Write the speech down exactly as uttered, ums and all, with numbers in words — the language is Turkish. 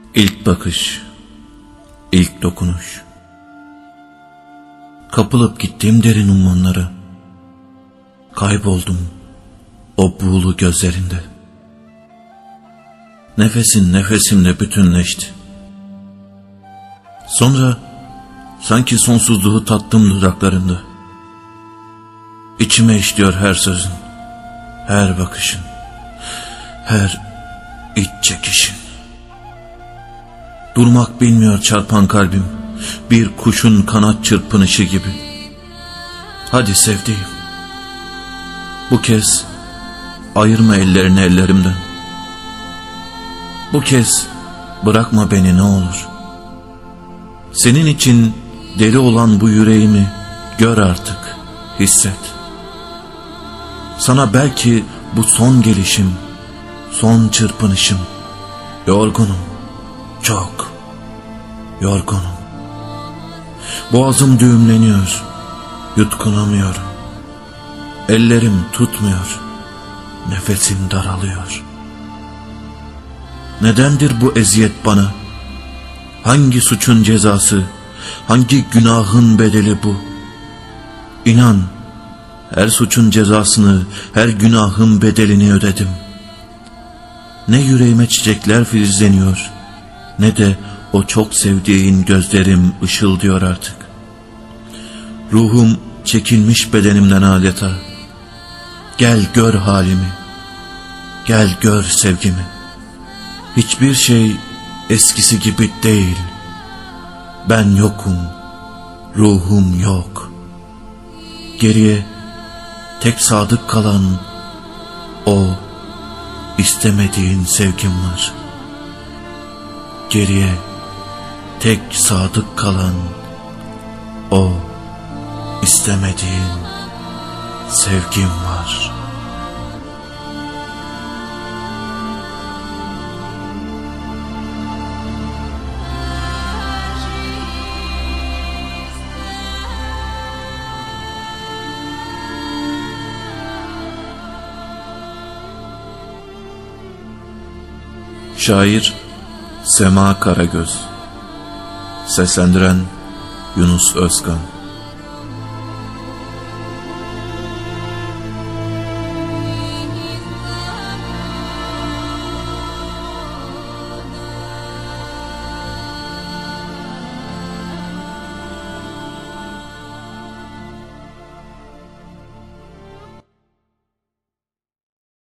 İlk bakış, ilk dokunuş. Kapılıp gittim derin ummanlara. Kayboldum o buğulu gözlerinde. Nefesin nefesimle bütünleşti. Sonra sanki sonsuzluğu tattım dudaklarında. İçime işliyor her sözün, her bakışın, her iç çekişin. Durmak bilmiyor çarpan kalbim, bir kuşun kanat çırpınışı gibi. Hadi sevdiğim, bu kez ayırma ellerini ellerimden. Bu kez bırakma beni ne olur. Senin için deli olan bu yüreğimi gör artık, hisset. Sana belki bu son gelişim, son çırpınışım. Yorgunum, çok yorgunum. Boğazım düğümleniyor, yutkunamıyorum. Ellerim tutmuyor, nefesim daralıyor. Nedendir bu eziyet bana? Hangi suçun cezası, hangi günahın bedeli bu? İnan, her suçun cezasını, her günahın bedelini ödedim. Ne yüreğime çiçekler filizleniyor, ne de o çok sevdiğin gözlerim ışıldıyor artık. Ruhum çekilmiş bedenimden adeta. Gel gör halimi, gel gör sevgimi. Hiçbir şey eskisi gibi değil. Ben yokum, ruhum yok. Geriye tek sadık kalan o istemediğin sevgim var. Geriye tek sadık kalan o istemediğin sevgim var. Şair Sema Karagöz. Seslendiren Yunus Özkan.